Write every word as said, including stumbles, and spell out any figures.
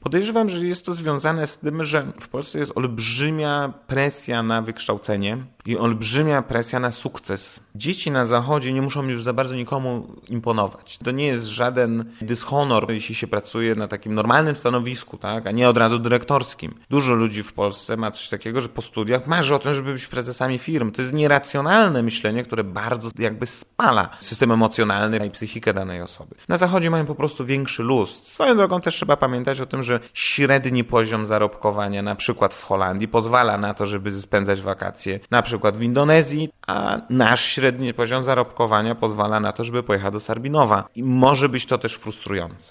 Podejrzewam, że jest to związane z tym, że w Polsce jest olbrzymia presja na wykształcenie i olbrzymia presja na sukces. Dzieci na Zachodzie nie muszą już za bardzo nikomu imponować. To nie jest żaden dyshonor, jeśli się pracuje na takim normalnym stanowisku, tak, a nie od razu dyrektorskim. Dużo ludzi w Polsce ma coś takiego, że po studiach marzy o tym, żeby być prezesami firm. To jest nieracjonalne myślenie, które bardzo jakby spala system emocjonalny i psychikę danej osoby. Na Zachodzie mają po prostu większy luz. Swoją drogą też trzeba pamiętać o tym, że średni poziom zarobkowania na przykład w Holandii pozwala na to, żeby spędzać wakacje na przykład w Indonezji, a nasz średni poziom zarobkowania pozwala na to, żeby pojechać do Sarbinowa. I może być to też frustrujące.